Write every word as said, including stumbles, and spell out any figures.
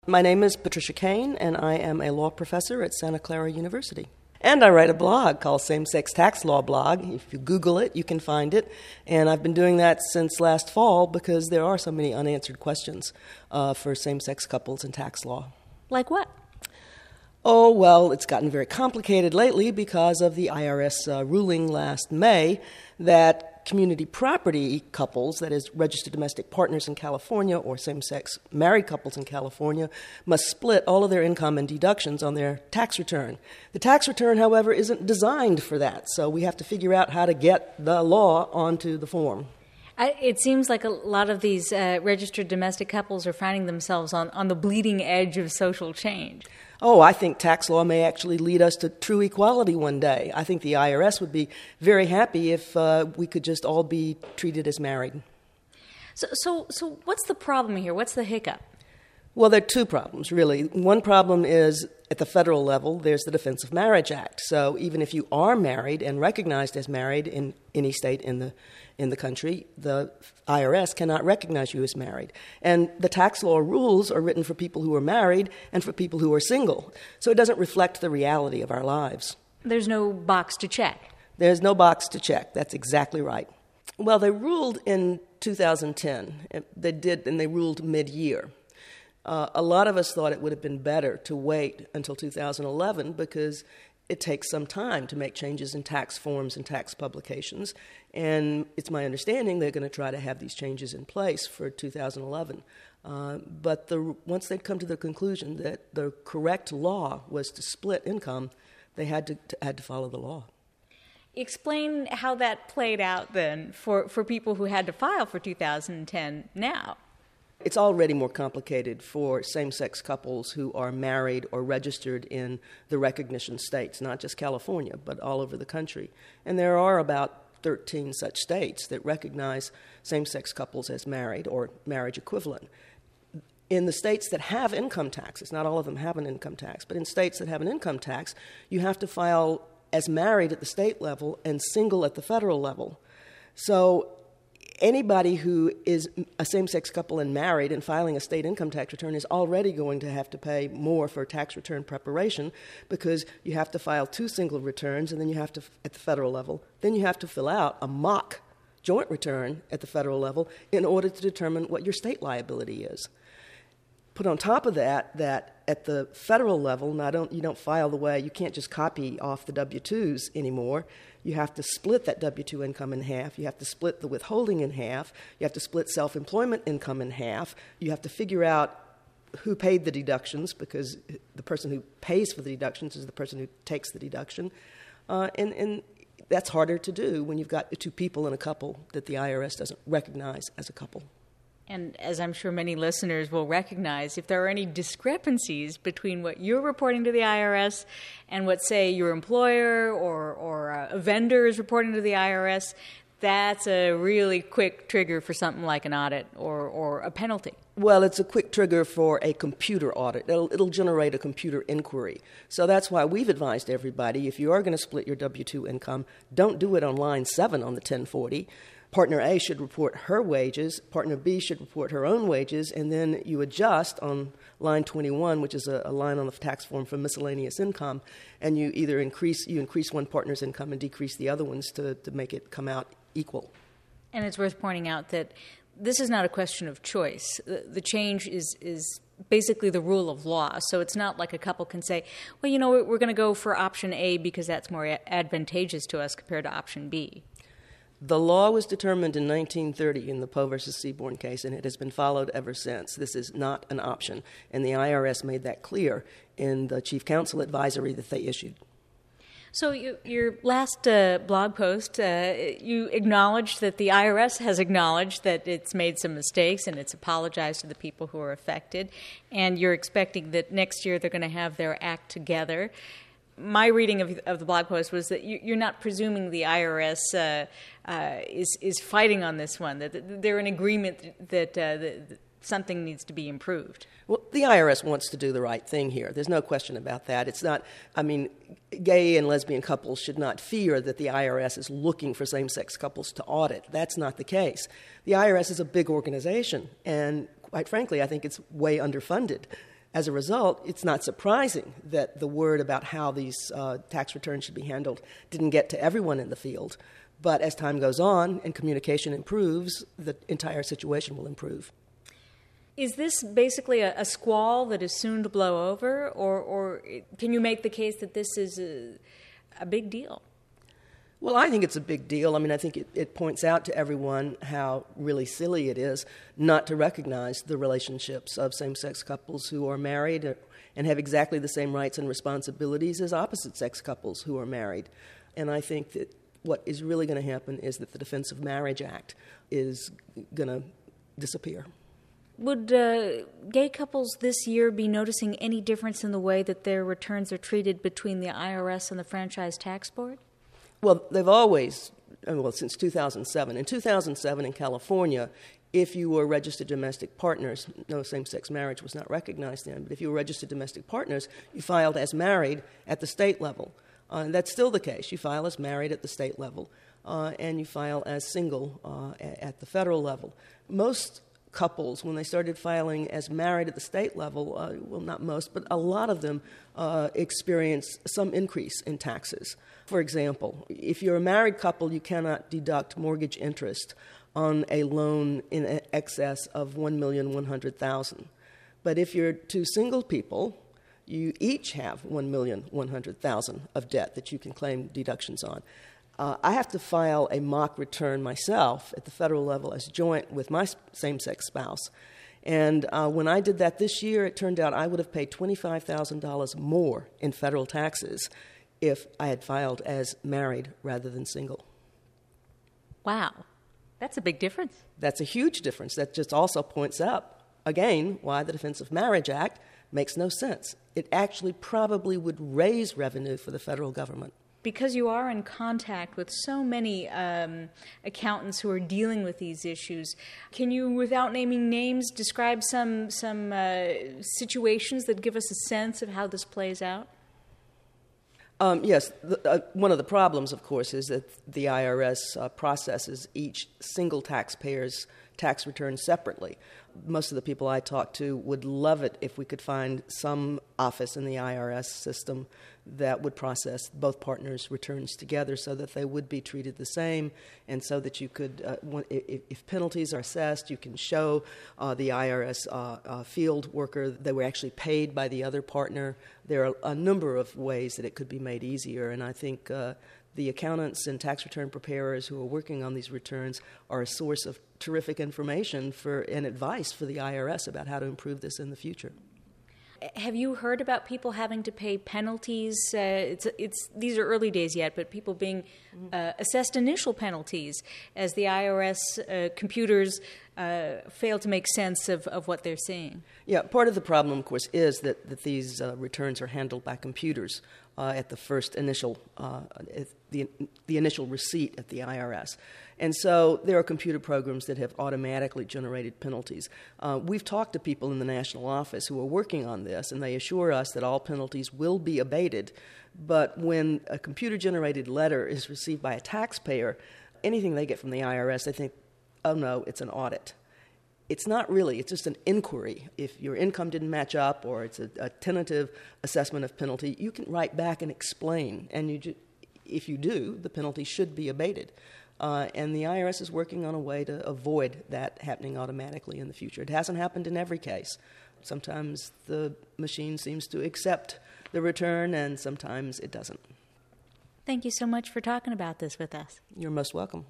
My name is Patricia Kane, and I am a law professor at Santa Clara University. And I write a blog called Same-Sex Tax Law Blog. If you Google it, you can find it. And I've been doing that since last fall because there are so many unanswered questions uh, for same-sex couples in tax law. Like what? Oh, well, it's gotten very complicated lately because of the I R S uh, ruling last May that community property couples, that is, registered domestic partners in California or same-sex married couples in California, must split all of their income and deductions on their tax return. The tax return, however, isn't designed for that, so we have to figure out how to get the law onto the form. I, it seems like a lot of these uh, registered domestic couples are finding themselves on, on the bleeding edge of social change. Oh, I think tax law may actually lead us to true equality one day. I think the I R S would be very happy if uh, we could just all be treated as married. So, so, so what's the problem here? What's the hiccup? Well, there are two problems, really. One problem is at the federal level, there's the Defense of Marriage Act. So even if you are married and recognized as married in any state in the in the country, the I R S cannot recognize you as married. And the tax law rules are written for people who are married and for people who are single. So it doesn't reflect the reality of our lives. There's no box to check. There's no box to check. That's exactly right. Well, they ruled in two thousand ten. They did, and they ruled mid-year. Uh, a lot of us thought it would have been better to wait until two thousand eleven because it takes some time to make changes in tax forms and tax publications. And it's my understanding they're going to try to have these changes in place for two thousand eleven. Uh, but the, once they'd come to the conclusion that the correct law was to split income, they had to, to, had to follow the law. Explain how that played out then for, for people who had to file for two thousand ten now. It's already more complicated for same-sex couples who are married or registered in the recognition states, not just California, but all over the country. And there are about thirteen such states that recognize same-sex couples as married or marriage equivalent. In the states that have income taxes, not all of them have an income tax, but in states that have an income tax, you have to file as married at the state level and single at the federal level. So anybody who is a same-sex couple and married and filing a state income tax return is already going to have to pay more for tax return preparation because you have to file two single returns and then you have to, at the federal level, then you have to fill out a mock joint return at the federal level in order to determine what your state liability is. Put on top of that, that at the federal level, not only you don't file the way, you can't just copy off the W two's anymore. You have to split that W two income in half. You have to split the withholding in half. You have to split self-employment income in half. You have to figure out who paid the deductions because the person who pays for the deductions is the person who takes the deduction. Uh, and, and that's harder to do when you've got two people in a couple that the I R S doesn't recognize as a couple. And as I'm sure many listeners will recognize, if there are any discrepancies between what you're reporting to the I R S and what, say, your employer or, or a vendor is reporting to the I R S, that's a really quick trigger for something like an audit or, or a penalty. Well, it's a quick trigger for a computer audit. It'll, it'll generate a computer inquiry. So that's why we've advised everybody, if you are going to split your W two income, don't do it on line seven on the ten forty. Partner A should report her wages, partner B should report her own wages, and then you adjust on line twenty-one, which is a, a line on the tax form for miscellaneous income, and you either increase you increase one partner's income and decrease the other one's to, to make it come out equal. And it's worth pointing out that this is not a question of choice. The, the change is is basically the rule of law. So it's not like a couple can say, well, you know, we're going to go for option A because that's more advantageous to us compared to option B. The law was determined in nineteen thirty in the Poe versus Seaborn case, and it has been followed ever since. This is not an option, and the I R S made that clear in the Chief Counsel advisory that they issued. So you, your last uh, blog post, uh, you acknowledged that the I R S has acknowledged that it's made some mistakes and it's apologized to the people who are affected, and you're expecting that next year they're going to have their act together. My reading of, of the blog post was that you, you're not presuming the I R S uh, uh, is is fighting on this one, that they're in agreement that, uh, that something needs to be improved. Well, the I R S wants to do the right thing here. There's no question about that. It's not, I mean, gay and lesbian couples should not fear that the I R S is looking for same-sex couples to audit. That's not the case. The I R S is a big organization, and quite frankly, I think it's way underfunded. As a result, it's not surprising that the word about how these uh, tax returns should be handled didn't get to everyone in the field. But as time goes on and communication improves, the entire situation will improve. Is this basically a, a squall that is soon to blow over, or, or can you make the case that this is a, a big deal? Well, I think it's a big deal. I mean, I think it, it points out to everyone how really silly it is not to recognize the relationships of same-sex couples who are married and have exactly the same rights and responsibilities as opposite-sex couples who are married. And I think that what is really going to happen is that the Defense of Marriage Act is going to disappear. Would uh, gay couples this year be noticing any difference in the way that their returns are treated between the I R S and the Franchise Tax Board? Well, they've always, well, since two thousand seven. In two thousand seven in California, if you were registered domestic partners, no same-sex marriage was not recognized then, but if you were registered domestic partners, you filed as married at the state level. Uh, and that's still the case. You file as married at the state level, uh, and you file as single uh, at the federal level. Most couples, when they started filing as married at the state level, uh, well, not most, but a lot of them uh, experienced some increase in taxes. For example, if you're a married couple, you cannot deduct mortgage interest on a loan in excess of one million one hundred thousand dollars. But if you're two single people, you each have one million one hundred thousand dollars of debt that you can claim deductions on. Uh, I have to file a mock return myself at the federal level as joint with my same-sex spouse. And uh, when I did that this year, it turned out I would have paid twenty-five thousand dollars more in federal taxes if I had filed as married rather than single. Wow. That's a big difference. That's a huge difference. That just also points out, again, why the Defense of Marriage Act makes no sense. It actually probably would raise revenue for the federal government. Because you are in contact with so many um, accountants who are dealing with these issues, can you, without naming names, describe some some uh, situations that give us a sense of how this plays out? Um, yes. The, uh, one of the problems, of course, is that the I R S uh, processes each single taxpayer's tax return separately. Most of the people I talk to would love it if we could find some office in the I R S system that would process both partners' returns together so that they would be treated the same, and so that you could, uh, if, if penalties are assessed, you can show uh, the I R S uh, uh, field worker they were actually paid by the other partner. There are a number of ways that it could be made easier, and I think uh, the accountants and tax return preparers who are working on these returns are a source of terrific information for and advice for the I R S about how to improve this in the future. Have you heard about people having to pay penalties? Uh, it's, it's, these are early days yet, but people being uh, assessed initial penalties as the I R S uh, computers uh, fail to make sense of, of what they're seeing. Yeah, part of the problem, of course, is that, that these uh, returns are handled by computers uh, at the first initial, uh, the, the initial receipt at the I R S. And so there are computer programs that have automatically generated penalties. Uh, we've talked to people in the national office who are working on this, and they assure us that all penalties will be abated. But when a computer-generated letter is received by a taxpayer, anything they get from the I R S, they think, oh, no, it's an audit. It's not really. It's just an inquiry. If your income didn't match up or it's a, a tentative assessment of penalty, you can write back and explain. And you ju- if you do, the penalty should be abated. Uh, and the I R S is working on a way to avoid that happening automatically in the future. It hasn't happened in every case. Sometimes the machine seems to accept the return, and sometimes it doesn't. Thank you so much for talking about this with us. You're most welcome.